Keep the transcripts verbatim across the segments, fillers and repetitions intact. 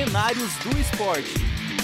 Cenários do Esporte.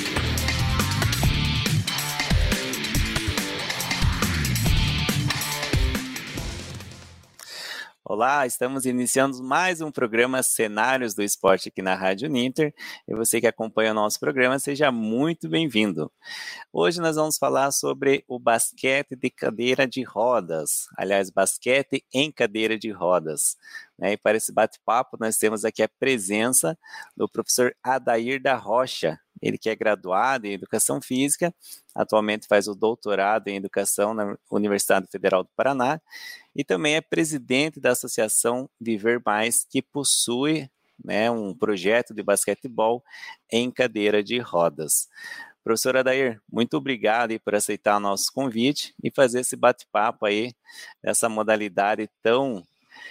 Olá, estamos iniciando mais um programa Cenários do Esporte aqui na Rádio Uninter. E você que acompanha o nosso programa, seja muito bem-vindo. Hoje nós vamos falar sobre o basquete de cadeira de rodas. Aliás, basquete em cadeira de rodas. E para esse bate-papo, nós temos aqui a presença do professor Adair da Rocha. Ele que é graduado em Educação Física, atualmente faz o doutorado em Educação na Universidade Federal do Paraná e também é presidente da Associação Viver Mais, que possui, né, um projeto de basquetebol em cadeira de rodas. Professor Adair, muito obrigado aí por aceitar o nosso convite e fazer esse bate-papo aí, nessa modalidade tão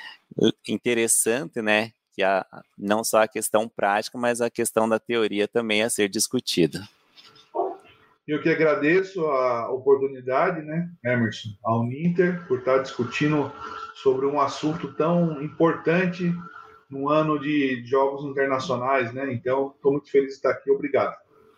interessante, né? Que a, não só a questão prática, mas a questão da teoria também a ser discutida. Eu que agradeço a oportunidade, né, Emerson, ao Uninter, por estar discutindo sobre um assunto tão importante no ano de jogos internacionais, né? Então, estou muito feliz de estar aqui. Obrigado.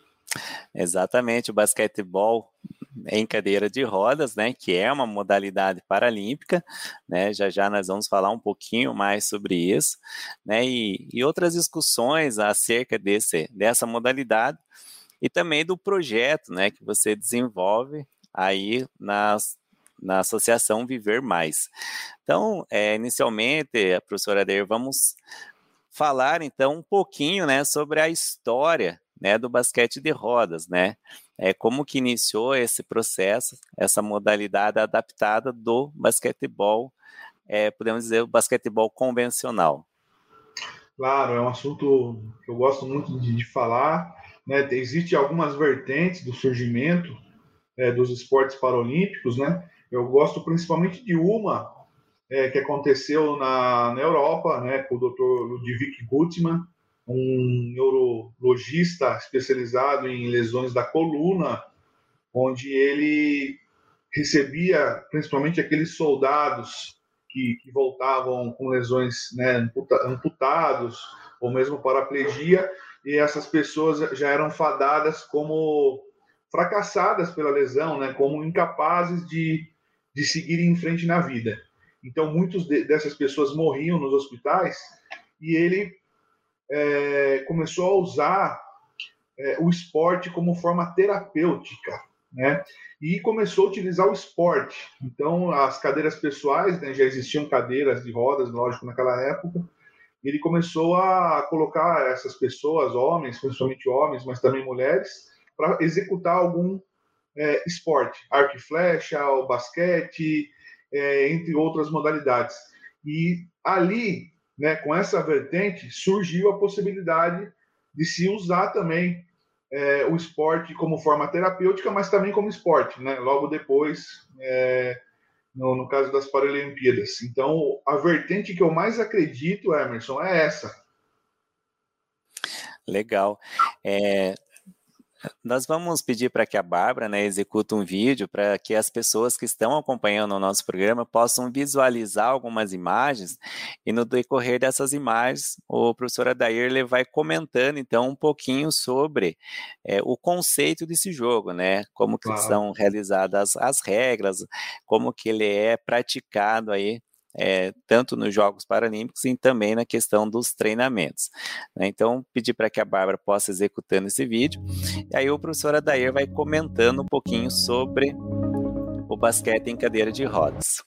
Exatamente, o basquetebol em cadeira de rodas, né, que é uma modalidade paralímpica, né, já já nós vamos falar um pouquinho mais sobre isso, né, e, e outras discussões acerca desse, dessa modalidade e também do projeto, né, que você desenvolve aí nas, na Associação Viver Mais. Então, é, inicialmente, professora Adair, vamos falar então um pouquinho, né, sobre a história, né, do basquete de rodas, né? É, como que iniciou esse processo, essa modalidade adaptada do basquetebol, é, podemos dizer, o basquetebol convencional. Claro, é um assunto que eu gosto muito de, de falar, né? Existem algumas vertentes do surgimento é, dos esportes paralímpicos, né? Eu gosto principalmente de uma é, que aconteceu na, na Europa, né, com o doutor Ludwig Guttmann, um neurologista especializado em lesões da coluna, onde ele recebia principalmente aqueles soldados que, que voltavam com lesões, né, amputados ou mesmo paraplegia, e essas pessoas já eram fadadas como fracassadas pela lesão, né, como incapazes de, de seguir em frente na vida. Então, muitas de, dessas pessoas morriam nos hospitais e ele é, começou a usar é, o esporte como forma terapêutica, né? E começou a utilizar o esporte. Então, as cadeiras pessoais, né, já existiam cadeiras de rodas, lógico, naquela época. Ele começou a colocar essas pessoas, homens, principalmente homens, mas também mulheres, para executar algum é, esporte, arco e flecha, o basquete, é, entre outras modalidades. E ali, né, com essa vertente, surgiu a possibilidade de se usar também é, o esporte como forma terapêutica, mas também como esporte, né? Logo depois, é, no, no caso das Paralimpíadas. Então, a vertente que eu mais acredito, Emerson, é essa. Legal. É, nós vamos pedir para que a Bárbara, né, execute um vídeo para que as pessoas que estão acompanhando o nosso programa possam visualizar algumas imagens e no decorrer dessas imagens o professor Adair ele vai comentando então um pouquinho sobre é, o conceito desse jogo, né, como que Claro. são realizadas as regras, como que ele é praticado aí É, tanto nos Jogos Paralímpicos e também na questão dos treinamentos. Né? Então, pedir para que a Bárbara possa executando esse vídeo, e aí o professor Adair vai comentando um pouquinho sobre o basquete em cadeira de rodas.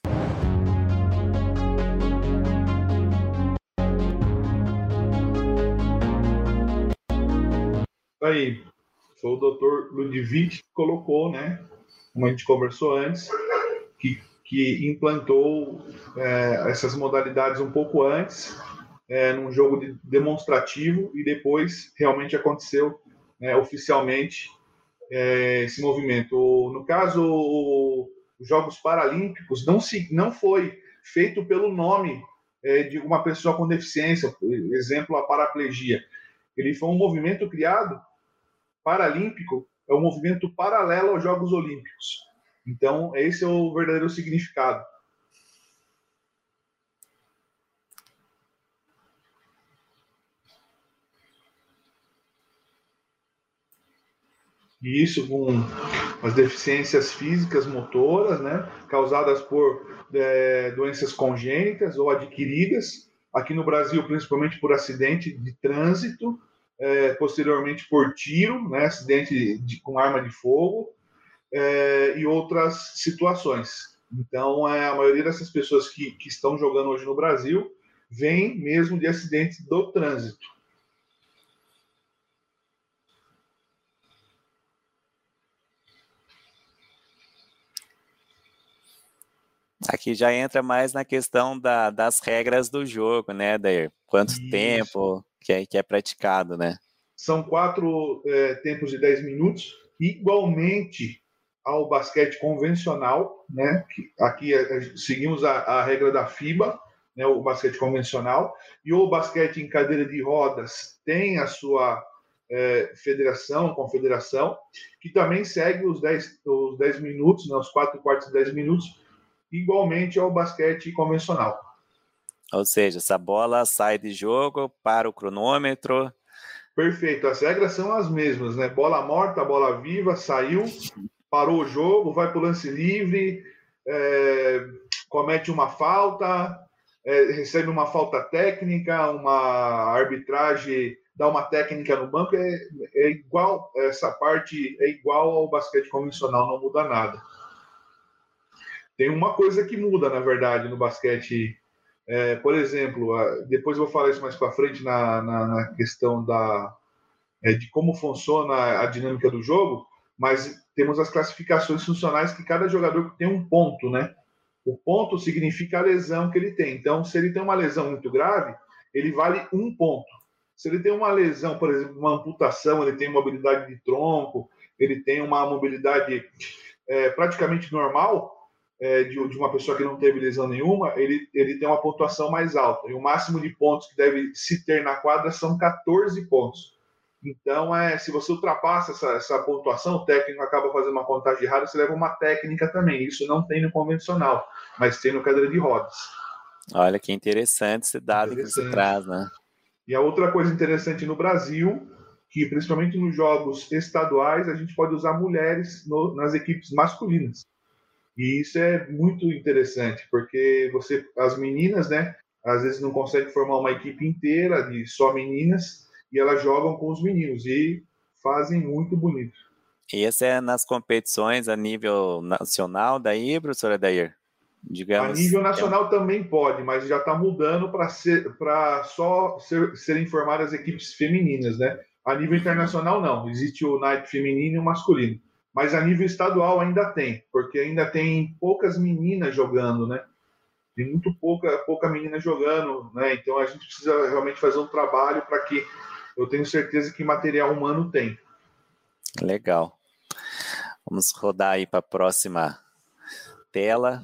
Aí, foi o doutor Ludwig que colocou, né, como a gente conversou antes, que que implantou é, essas modalidades um pouco antes, é, num jogo de demonstrativo, e depois realmente aconteceu é, oficialmente é, esse movimento. No caso, os Jogos Paralímpicos não, se, não foi feito pelo nome é, de uma pessoa com deficiência, por exemplo, a paraplegia. Ele foi um movimento criado paralímpico, é um movimento paralelo aos Jogos Olímpicos. Então, esse é o verdadeiro significado. e isso com as deficiências físicas motoras, né, causadas por é, doenças congênitas ou adquiridas, aqui no Brasil principalmente por acidente de trânsito, é, posteriormente por tiro, né, acidente de, com arma de fogo, é, e outras situações. Então, é, a maioria dessas pessoas que, que estão jogando hoje no Brasil vem mesmo de acidentes do trânsito. Aqui já entra mais na questão da, das regras do jogo, né, Dair? Quanto Isso. tempo que é, que é praticado, né? São quatro é, tempos de dez minutos, igualmente ao basquete convencional, né? Aqui é, seguimos a, a regra da FIBA, né? O basquete convencional, e o basquete em cadeira de rodas tem a sua é, federação, confederação, que também segue os dez, os dez minutos, né? Os quatro quartos de dez minutos, igualmente ao basquete convencional. Ou seja, essa bola sai de jogo para o cronômetro. Perfeito, as regras são as mesmas, né? Bola morta, bola viva, saiu, parou o jogo, vai para o lance livre, é, comete uma falta, é, recebe uma falta técnica, uma arbitragem dá uma técnica no banco, é, é igual, essa parte é igual ao basquete convencional, não muda nada. Tem uma coisa que muda, na verdade, no basquete. É, por exemplo, depois eu vou falar isso mais para frente na, na, na questão da, é, de como funciona a dinâmica do jogo, mas temos as classificações funcionais que cada jogador tem um ponto, né? O ponto significa a lesão que ele tem. Então, se ele tem uma lesão muito grave, ele vale um ponto. Se ele tem uma lesão, por exemplo, uma amputação, ele tem mobilidade de tronco, ele tem uma mobilidade é, praticamente normal, É, de, de uma pessoa que não teve lesão nenhuma, ele, ele tem uma pontuação mais alta. E o máximo de pontos que deve se ter na quadra são catorze pontos. Então, é, se você ultrapassa essa, essa pontuação, o técnico acaba fazendo uma contagem errada, você leva uma técnica também. Isso não tem no convencional, mas tem no cadeira de rodas. Olha que interessante esse dado interessante. Que você traz, né? E a outra coisa interessante no Brasil, que principalmente nos jogos estaduais, a gente pode usar mulheres no, nas equipes masculinas. E isso é muito interessante, porque você, as meninas, né, às vezes não conseguem formar uma equipe inteira de só meninas, e elas jogam com os meninos, e fazem muito bonito. E esse é nas competições a nível nacional daí, professora Adair? Digamos, a nível nacional é... também pode, mas já está mudando para ser, para só ser, serem formadas equipes femininas, né? A nível internacional, não. Existe o naipe feminino e o masculino. Mas a nível estadual ainda tem, porque ainda tem poucas meninas jogando, né? Tem muito pouca, pouca menina jogando, né? Então a gente precisa realmente fazer um trabalho para que eu tenho certeza que material humano tem. Legal. Vamos rodar aí para a próxima tela.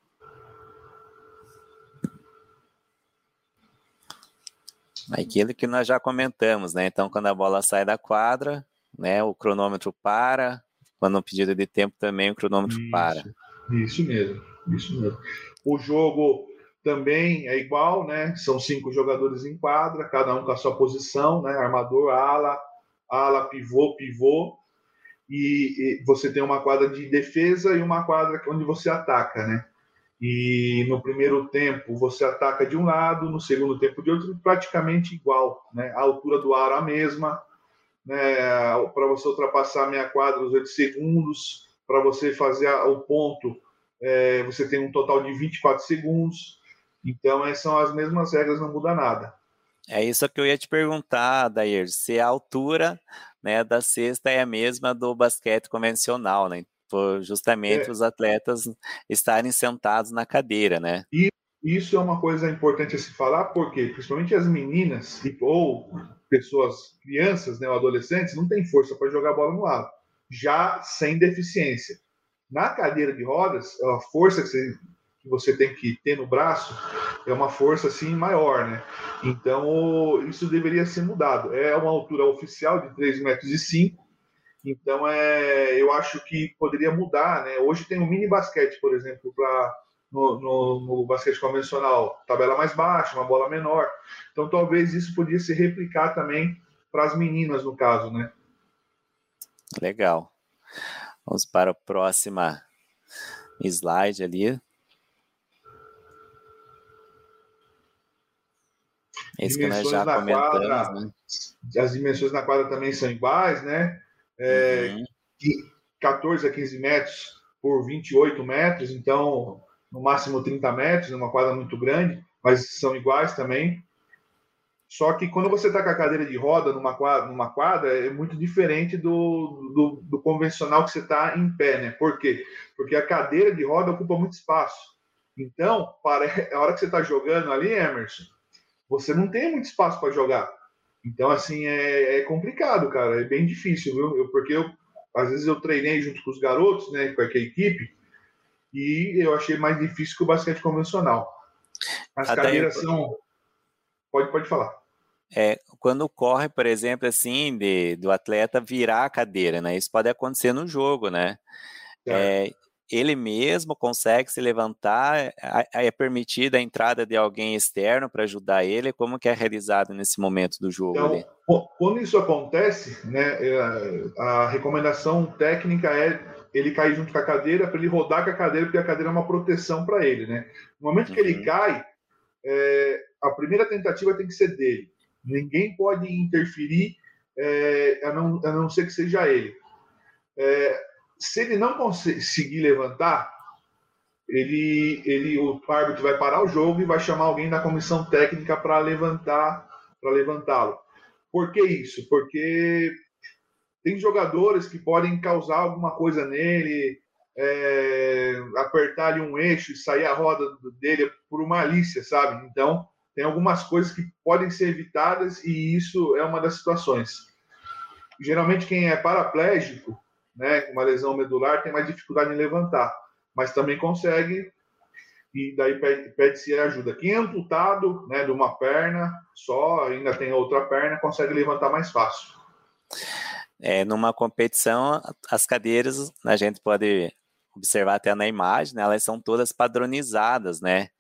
Aquilo que nós já comentamos, né? Então, quando a bola sai da quadra, né, o cronômetro para. Quando um pedido de tempo também, o cronômetro isso, para. Isso mesmo, isso mesmo. O jogo também é igual, né? São cinco jogadores em quadra, cada um com a sua posição, né? Armador, ala, ala, pivô, pivô. E, e você tem uma quadra de defesa e uma quadra onde você ataca, né? E no primeiro tempo você ataca de um lado, no segundo tempo de outro, praticamente igual, né? A altura do aro a mesma, né? Para você ultrapassar a meia quadra, os oito segundos, para você fazer o ponto, é, você tem um total de vinte e quatro segundos. Então, essas são as mesmas regras, não muda nada. É isso que eu ia te perguntar, Dair, se a altura, né, da cesta é a mesma do basquete convencional, né? Por justamente é. os atletas estarem sentados na cadeira, né? E isso é uma coisa importante a se falar, porque principalmente as meninas ou pessoas, crianças, né, ou adolescentes, não têm força para jogar bola no lado, já sem deficiência. Na cadeira de rodas, a força que você, que você tem que ter no braço é uma força assim maior, né? Então isso deveria ser mudado. É uma altura oficial de três metros e cinco. Então é, eu acho que poderia mudar, né? Hoje tem um mini basquete, por exemplo, para no, no, no basquete convencional, tabela mais baixa, uma bola menor. Então talvez isso podia se replicar também para as meninas, no caso, né? Legal. Vamos para a próxima slide ali. Esse que nós já comentamos, quadra, né? As dimensões na quadra também são iguais, né? É, uhum. quatorze a quinze metros por vinte e oito metros, então no máximo trinta metros, uma quadra muito grande, mas são iguais também. Só que quando você está com a cadeira de roda numa quadra, numa quadra é muito diferente do, do, do convencional que você está em pé, né? Por quê? Porque a cadeira de roda ocupa muito espaço. Então, para a hora que você está jogando ali, Emerson, você não tem muito espaço para jogar. Então, assim, é, é, complicado, cara. É bem difícil, viu? Eu, porque eu, às vezes eu treinei junto com os garotos, né, com a equipe, e eu achei mais difícil que o basquete convencional. As Até cadeiras são... Pode, pode falar. É, quando corre, por exemplo, assim, de, do atleta virar a cadeira, né? Isso pode acontecer no jogo, né? É, ele mesmo consegue se levantar, é permitida a entrada de alguém externo para ajudar ele? Como que é realizado nesse momento do jogo então, ali? quando isso acontece, né, a recomendação técnica é ele cair junto com a cadeira, para ele rodar com a cadeira, porque a cadeira é uma proteção para ele, né? No momento que uhum. ele cai, é, a primeira tentativa tem que ser dele. Ninguém pode interferir, é, a, não, a não ser que seja ele. É, se ele não conseguir levantar, ele, ele, o árbitro vai parar o jogo e vai chamar alguém da comissão técnica para levantar, para levantá-lo. Por que isso? Porque tem jogadores que podem causar alguma coisa nele, é, apertar ali um eixo e sair a roda dele por malícia, sabe? Então, tem algumas coisas que podem ser evitadas e isso é uma das situações. Geralmente, quem é paraplégico, né, com uma lesão medular, tem mais dificuldade em levantar, mas também consegue, e daí pede-se ajuda. Quem é amputado, né, de uma perna só, ainda tem outra perna, consegue levantar mais fácil. É, numa competição, as cadeiras, a gente pode observar até na imagem, né, elas são todas padronizadas, né?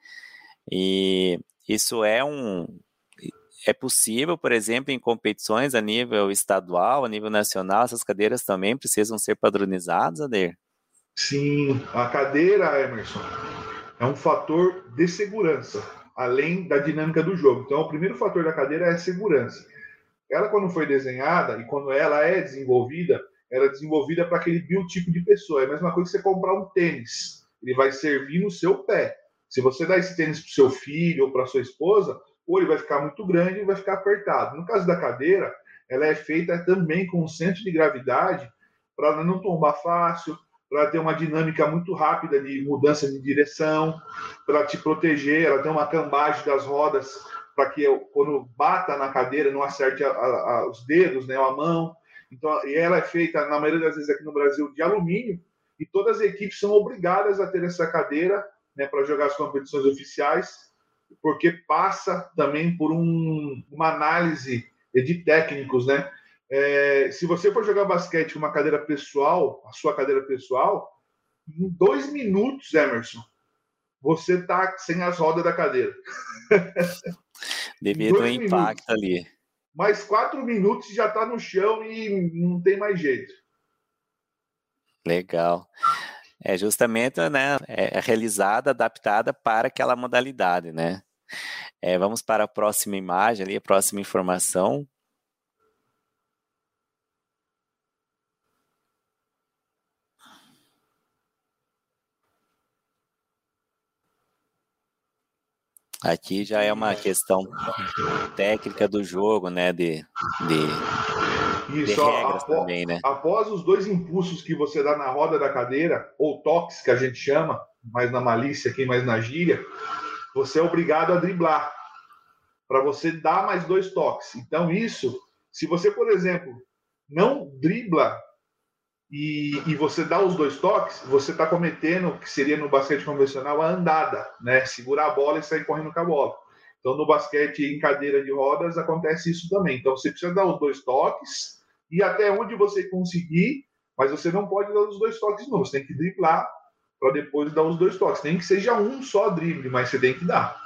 E isso é um... É possível, por exemplo, em competições a nível estadual, a nível nacional, essas cadeiras também precisam ser padronizadas, Adair? Sim, a cadeira, Emerson, é um fator de segurança, além da dinâmica do jogo. Então, o primeiro fator da cadeira é a segurança. Ela, quando foi desenhada e quando ela é desenvolvida, ela é desenvolvida para aquele biotipo de pessoa. É a mesma coisa que você comprar um tênis. Ele vai servir no seu pé. Se você dá esse tênis para o seu filho ou para sua esposa, ou ele vai ficar muito grande e vai ficar apertado. No caso da cadeira, ela é feita também com um centro de gravidade para ela não tombar fácil, para ter uma dinâmica muito rápida de mudança de direção, para te proteger. Ela tem uma cambagem das rodas para que eu, quando bata na cadeira, não acerte a, a, a, os dedos, né, a mão. Então, e ela é feita, na maioria das vezes aqui no Brasil, de alumínio, e todas as equipes são obrigadas a ter essa cadeira, né, para jogar as competições oficiais, porque passa também por um, uma análise de técnicos, né? É, se você for jogar basquete com uma cadeira pessoal, a sua cadeira pessoal, em dois minutos, Emerson, você tá sem as rodas da cadeira. Devido ao impacto minutos. ali. Mais quatro minutos já está no chão e não tem mais jeito. Legal. É justamente, né, é realizada, adaptada para aquela modalidade, né? É, vamos para a próxima imagem ali, a próxima informação. Aqui já é uma questão técnica do jogo, né, de, de, Isso, de regras após, também, né? Após os dois impulsos que você dá na roda da cadeira, ou toques que a gente chama, mais na malícia aqui, mais na gíria, você é obrigado a driblar, para você dar mais dois toques. Então isso, se você, por exemplo, não dribla e, e você dá os dois toques, você está cometendo o que seria no basquete convencional a andada, né? Segurar a bola e sair correndo com a bola. Então, no basquete em cadeira de rodas, acontece isso também. Então, você precisa dar os dois toques e até onde você conseguir, mas você não pode dar os dois toques não. Você tem que driblar para depois dar os dois toques. Nem que seja um só drible, mas você tem que dar.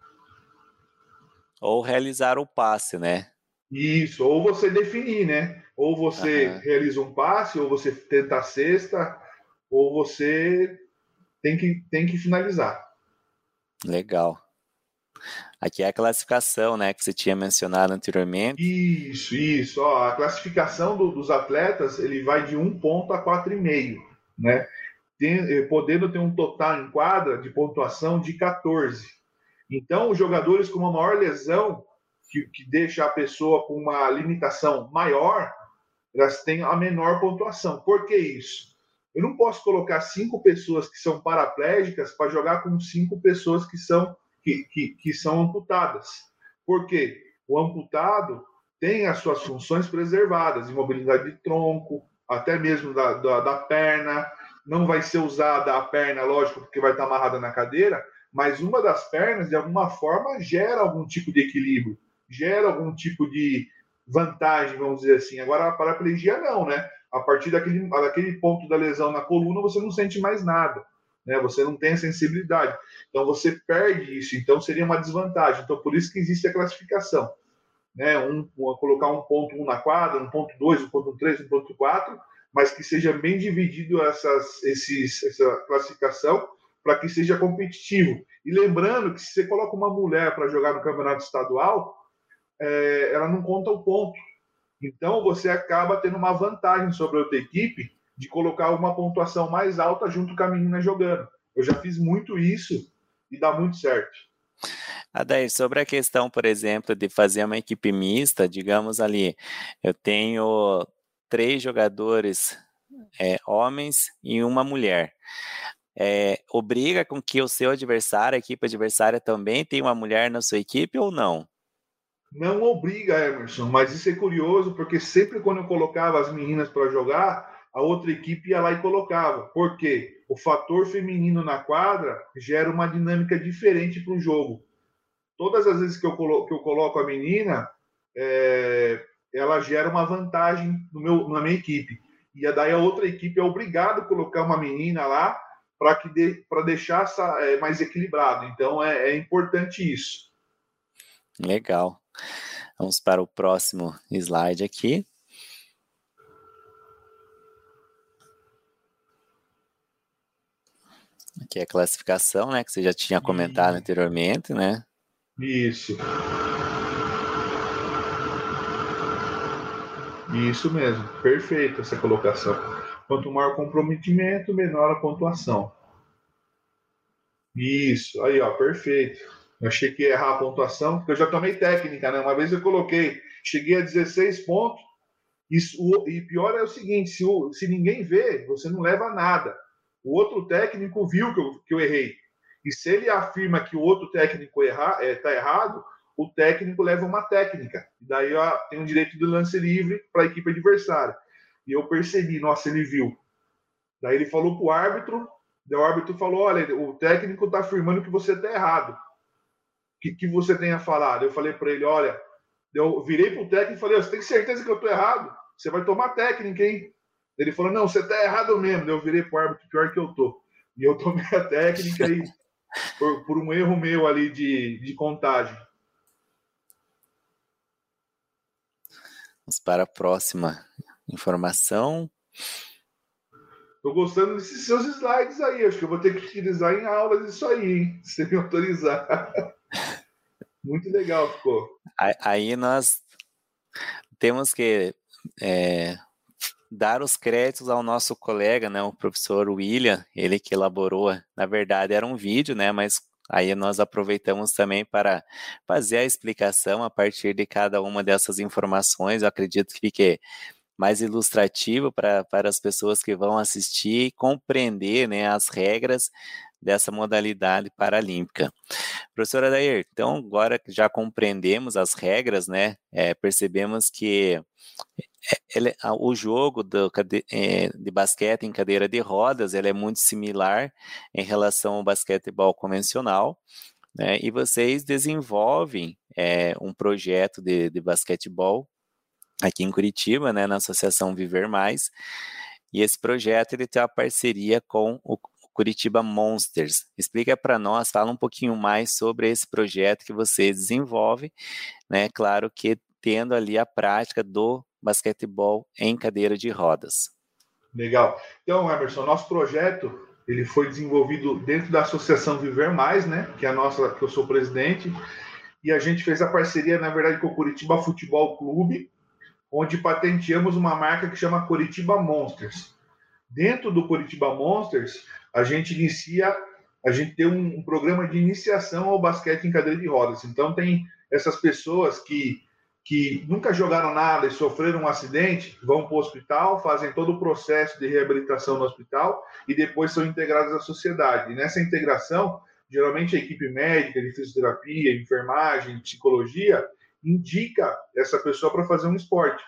Ou realizar o passe, né? Isso, ou você definir, né? Ou você Aham. realiza um passe, ou você tenta a cesta, ou você tem que, tem que finalizar. Legal. Aqui é a classificação, né, que você tinha mencionado anteriormente. Isso, isso. Ó, a classificação do- dos atletas ele vai de um ponto a quatro vírgula cinco, né? Tem, eh, podendo ter um total em quadra de pontuação de quatorze. Então, os jogadores com uma maior lesão, que, que deixa a pessoa com uma limitação maior, elas têm a menor pontuação. Por que isso? Eu não posso colocar cinco pessoas que são paraplégicas para jogar com cinco pessoas que são, que, que, que são amputadas. Por quê? O amputado tem as suas funções preservadas, imobilidade de tronco, até mesmo da, da, da perna. Não vai ser usada a perna, lógico, porque vai estar amarrada na cadeira, mas uma das pernas, de alguma forma, gera algum tipo de equilíbrio, gera algum tipo de vantagem, vamos dizer assim. Agora, a paraplegia não, né? A partir daquele, daquele ponto da lesão na coluna, você não sente mais nada, né? Você não tem a sensibilidade. Então, você perde isso. Então, seria uma desvantagem. Então, por isso que existe a classificação. Né? Um, um, colocar um ponto um na quadra, um ponto dois, um ponto três, um ponto quatro, mas que seja bem dividido essas, esses, essa classificação para que seja competitivo. E lembrando que se você coloca uma mulher para jogar no campeonato estadual, é, ela não conta o ponto. Então, você acaba tendo uma vantagem sobre a outra equipe de colocar uma pontuação mais alta junto com a menina jogando. Eu já fiz muito isso e dá muito certo. Adair, sobre a questão, por exemplo, de fazer uma equipe mista, digamos ali, eu tenho três jogadores é, homens e uma mulher. É, obriga com que o seu adversário, a equipe adversária também tenha uma mulher na sua equipe ou não? Não obriga, Emerson, mas isso é curioso, porque sempre quando eu colocava as meninas para jogar, a outra equipe ia lá e colocava. Por quê? O fator feminino na quadra gera uma dinâmica diferente para o jogo. Todas as vezes que eu coloco, que eu coloco a menina, é, ela gera uma vantagem no meu, na minha equipe. E daí a outra equipe é obrigada a colocar uma menina lá para de, deixar essa, é, mais equilibrado. Então é, é importante isso. Legal. Vamos para o próximo slide aqui. Aqui é a classificação, né, que você já tinha comentado anteriormente, né? Isso. Isso mesmo, perfeito essa colocação. Quanto maior o comprometimento, menor a pontuação. Isso, aí ó, perfeito. Eu achei que ia errar a pontuação, porque eu já tomei técnica, né? Uma vez eu coloquei, cheguei a dezesseis pontos, isso, e pior é o seguinte, se, o, se ninguém vê, você não leva nada. O outro técnico viu que eu, que eu errei. E se ele afirma que o outro técnico está é, tá errado, o técnico leva uma técnica. E daí ó, tem o direito do lance livre para a equipe adversária. E eu percebi, nossa, ele viu. Daí ele falou para o árbitro, o árbitro falou, olha, o técnico está afirmando que você está errado. O que, que você tem a falar? Eu falei para ele, olha, eu virei para o técnico e falei, você tem certeza que eu estou errado? Você vai tomar técnica, hein? Ele falou, não, você está errado mesmo. Eu virei para o árbitro, pior que eu tô. E eu tomei a técnica e por, por um erro meu ali de, de contagem. Vamos para a próxima informação. Tô gostando desses seus slides aí. Acho que eu vou ter que utilizar em aulas isso aí, hein? Se me autorizar. Muito legal ficou. Aí nós temos que é, dar os créditos ao nosso colega, né, o professor William, ele que elaborou, na verdade era um vídeo, né, mas aí nós aproveitamos também para fazer a explicação a partir de cada uma dessas informações. Eu acredito que fique mais ilustrativo para, para as pessoas que vão assistir e compreender, né, as regras dessa modalidade paralímpica. Professora Adair, então agora que já compreendemos as regras, né, é, percebemos que ele, o jogo do, é, de basquete em cadeira de rodas ele é muito similar em relação ao basquetebol convencional, né, e vocês desenvolvem é, um projeto de, de basquetebol aqui em Curitiba, né, na Associação Viver Mais, e esse projeto ele tem uma parceria com o Curitiba Monsters. Explica para nós, fala um pouquinho mais sobre esse projeto que vocês desenvolvem, né, claro que tendo ali a prática do basquetebol em cadeira de rodas. Legal. Então, Emerson, nosso projeto ele foi desenvolvido dentro da Associação Viver Mais, né, que é a nossa, que eu sou presidente, e a gente fez a parceria, na verdade, com o Curitiba Futebol Clube, onde patenteamos uma marca que chama Curitiba Monsters. Dentro do Curitiba Monsters, a gente inicia, a gente tem um, um programa de iniciação ao basquete em cadeira de rodas. Então, tem essas pessoas que, que nunca jogaram nada e sofreram um acidente, vão para o hospital, fazem todo o processo de reabilitação no hospital e depois são integrados à sociedade. E nessa integração, geralmente a equipe médica, de fisioterapia, enfermagem, psicologia, indica essa pessoa para fazer um esporte.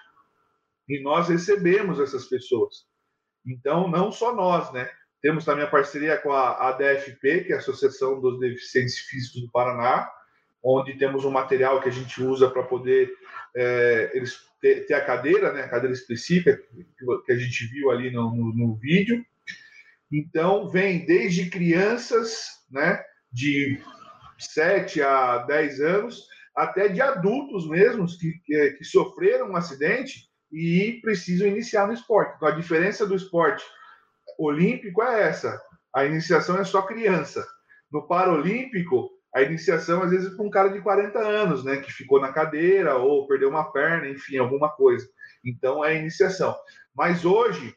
E nós recebemos essas pessoas. Então, não só nós, né? Temos também a parceria com a A D F P, que é a Associação dos Deficientes Físicos do Paraná, onde temos um material que a gente usa para poder é, eles ter, ter a cadeira, né? A cadeira específica que a gente viu ali no, no, no vídeo. Então, vem desde crianças, né? De sete a dez anos, até de adultos mesmos que, que, que sofreram um acidente e precisam iniciar no esporte. Então, a diferença do esporte olímpico é essa. A iniciação é só criança. No paralímpico, a iniciação, às vezes, para um cara de quarenta anos, né, que ficou na cadeira ou perdeu uma perna, enfim, alguma coisa. Então, é a iniciação. Mas hoje,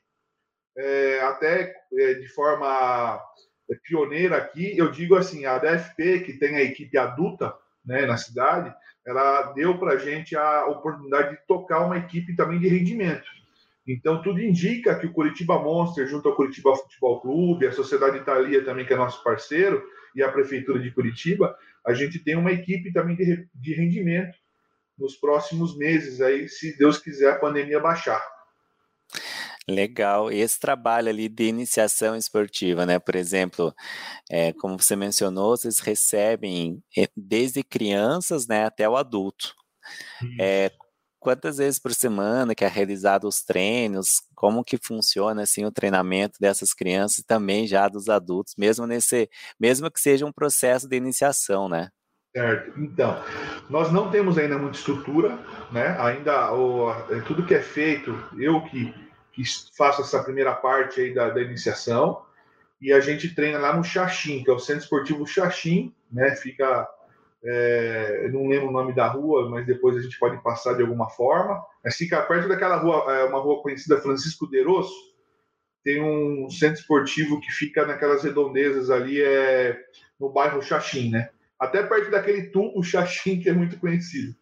é, até é, de forma pioneira aqui, eu digo assim, a D F P, que tem a equipe adulta, né, na cidade, ela deu para a gente a oportunidade de tocar uma equipe também de rendimento. Então, tudo indica que o Curitiba Monster, junto ao Curitiba Futebol Clube, a Sociedade Itália também, que é nosso parceiro, e a Prefeitura de Curitiba, a gente tem uma equipe também de, de rendimento nos próximos meses, aí, se Deus quiser, a pandemia baixar. Legal. E esse trabalho ali de iniciação esportiva, né? Por exemplo, é, como você mencionou, vocês recebem desde crianças, né, até o adulto. É, quantas vezes por semana que é realizado os treinos? Como que funciona assim o treinamento dessas crianças e também já dos adultos, mesmo nesse, mesmo que seja um processo de iniciação, né? Certo. Então, nós não temos ainda muita estrutura, né? Ainda o, tudo que é feito, eu que, que faço essa primeira parte aí da, da iniciação, e a gente treina lá no Xaxim, que é o Centro Esportivo Xaxim, né? Fica, é, eu não lembro o nome da rua, mas depois a gente pode passar de alguma forma. Mas fica perto daquela rua, é, uma rua conhecida, Francisco Derosso, tem um centro esportivo que fica naquelas redondezas ali, é, no bairro Xaxim, né? Até perto daquele tubo Xaxim, que é muito conhecido.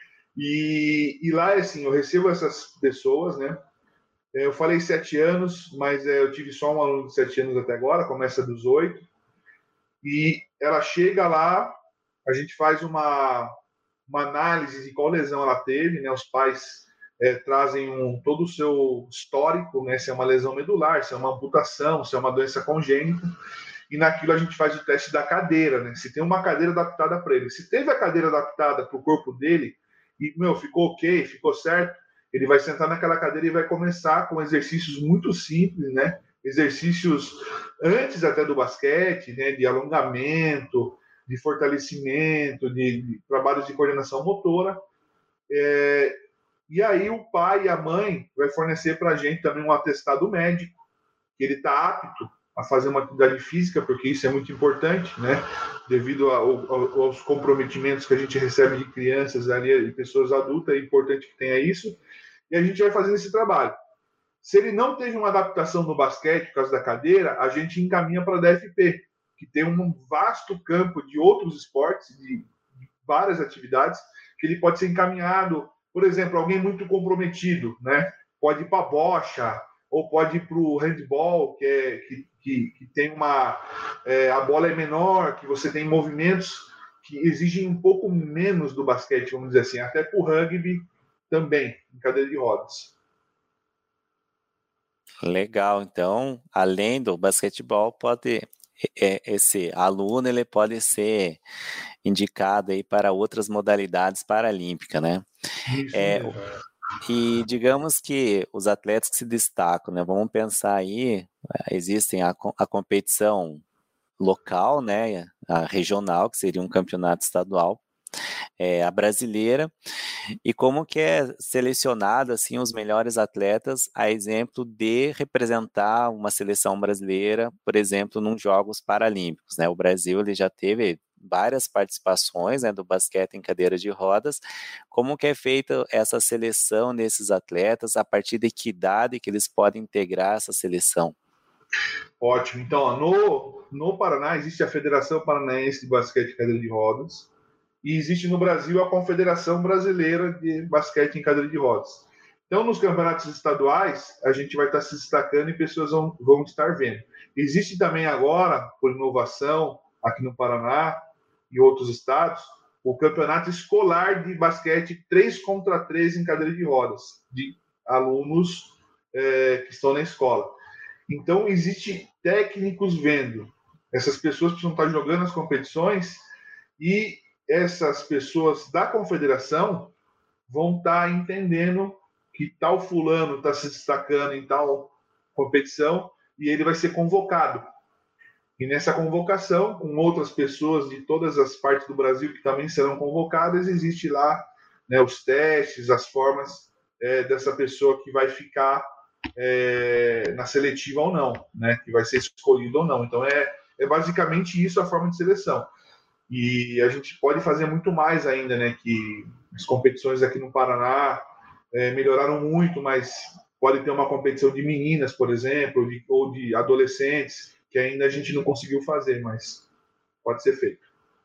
E, e lá, assim, eu recebo essas pessoas, né? Eu falei sete anos, mas é, eu tive só um aluno de sete anos até agora, começa dos oito. E ela chega lá, a gente faz uma, uma análise de qual lesão ela teve, né? Os pais é, trazem um, todo o seu histórico, né? Se é uma lesão medular, se é uma amputação, se é uma doença congênita. E naquilo a gente faz o teste da cadeira, né? Se tem uma cadeira adaptada para ele. Se teve a cadeira adaptada para o corpo dele e, meu, ficou ok, ficou certo, ele vai sentar naquela cadeira e vai começar com exercícios muito simples, né? Exercícios antes até do basquete, né? De alongamento, de fortalecimento, de, de trabalhos de coordenação motora. É, e aí o pai e a mãe vai fornecer para a gente também um atestado médico, que ele está apto a fazer uma atividade física, porque isso é muito importante, né? Devido ao, ao, aos comprometimentos que a gente recebe de crianças ali, e pessoas adultas, é importante que tenha isso. E a gente vai fazendo esse trabalho. Se ele não teve uma adaptação no basquete por causa da cadeira, a gente encaminha para a D F P, que tem um vasto campo de outros esportes, de várias atividades, que ele pode ser encaminhado. Por exemplo, alguém muito comprometido, né? Pode ir para a bocha, ou pode ir para o handball, que, é, que, que, que tem uma... É, a bola é menor, que você tem movimentos que exigem um pouco menos do basquete, vamos dizer assim, até para o rugby também, em cadeira de rodas. Legal, então, além do basquetebol, pode esse aluno ele pode ser indicado aí para outras modalidades paralímpicas, né? Isso é, mesmo. E digamos que os atletas que se destacam, né? Vamos pensar aí, existem a, a competição local, né? A regional, que seria um campeonato estadual, é, a brasileira, E como que é selecionado assim os melhores atletas, a exemplo de representar uma seleção brasileira, por exemplo, nos Jogos Paralímpicos, né? O Brasil ele já teve várias participações, né, do basquete em cadeira de rodas. Como que é feita essa seleção desses atletas, a partir de que idade que eles podem integrar essa seleção? Ótimo. Então, ó, no, no Paraná existe a Federação Paranaense de Basquete em Cadeira de Rodas e existe no Brasil a Confederação Brasileira de Basquete em Cadeira de Rodas. Então, nos campeonatos estaduais, a gente vai estar se destacando e pessoas vão, vão estar vendo. Existe também agora, por inovação, aqui no Paraná e outros estados, o campeonato escolar de basquete três contra três em cadeira de rodas, de alunos é, que estão na escola. Então, existe técnicos vendo. Essas pessoas precisam estar jogando as competições e essas pessoas da confederação vão estar entendendo que tal fulano está se destacando em tal competição e ele vai ser convocado. E nessa convocação, com outras pessoas de todas as partes do Brasil que também serão convocadas, existe lá, né, os testes, as formas é, dessa pessoa que vai ficar é, na seletiva ou não, né, que vai ser escolhido ou não. Então é, é basicamente isso a forma de seleção. E a gente pode fazer muito mais ainda, né, que as competições aqui no Paraná é, melhoraram muito, mas pode ter uma competição de meninas, por exemplo, de, ou de adolescentes, que ainda a gente não conseguiu fazer, mas pode ser feito.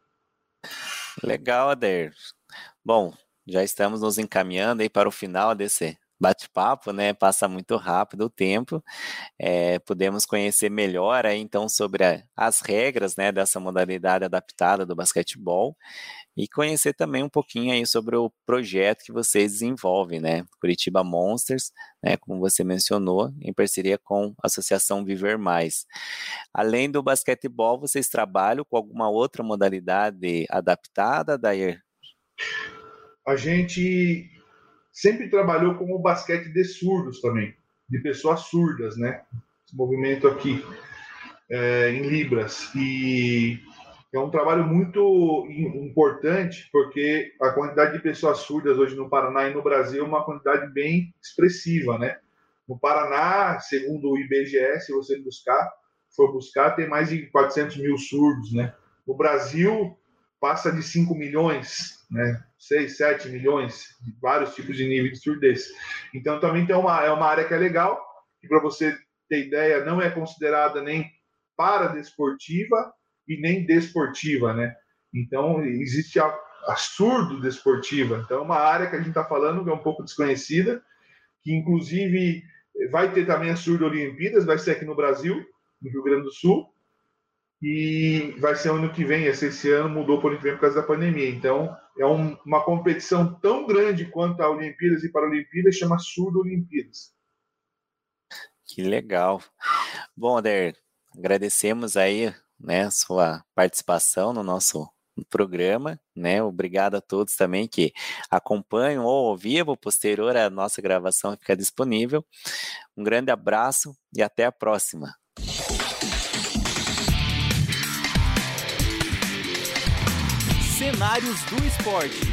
Legal, Adair. Bom, já estamos nos encaminhando aí para o final desse bate-papo, né? Passa muito rápido o tempo. É, podemos conhecer melhor aí, então, sobre a, as regras, né, dessa modalidade adaptada do basquetebol e conhecer também um pouquinho aí sobre o projeto que vocês desenvolvem, né? Curitiba Monsters, né, como você mencionou, em parceria com a Associação Viver Mais. Além do basquetebol, vocês trabalham com alguma outra modalidade adaptada, Adair? A gente sempre trabalhou com o basquete de surdos também, de pessoas surdas, né? Esse movimento aqui é, em Libras. E é um trabalho muito importante, porque a quantidade de pessoas surdas hoje no Paraná e no Brasil é uma quantidade bem expressiva, né? No Paraná, segundo o I B G E, se você buscar, for buscar, tem mais de quatrocentos mil surdos, né? No Brasil, passa de cinco milhões, né? seis, sete milhões, de vários tipos de nível de surdez. Então, também tem uma, é uma área que é legal, que, para você ter ideia, não é considerada nem paradesportiva e nem desportiva, né? Então, existe a, a surdo-desportiva. Então, é uma área que a gente está falando que é um pouco desconhecida, que, inclusive, vai ter também as surdo-olimpíadas, vai ser aqui no Brasil, no Rio Grande do Sul, e vai ser ano que vem. Esse, esse ano mudou por ano que vem por causa da pandemia. Então, é um, uma competição tão grande quanto a Olimpíadas e Paralimpíadas, chama Surdo-Olimpíadas. Que legal. Bom, Adair, agradecemos aí, né, sua participação no nosso programa, né? Obrigado a todos também que acompanham ou ao vivo, posterior à nossa gravação fica disponível. Um grande abraço e até a próxima. Cenários do Esporte.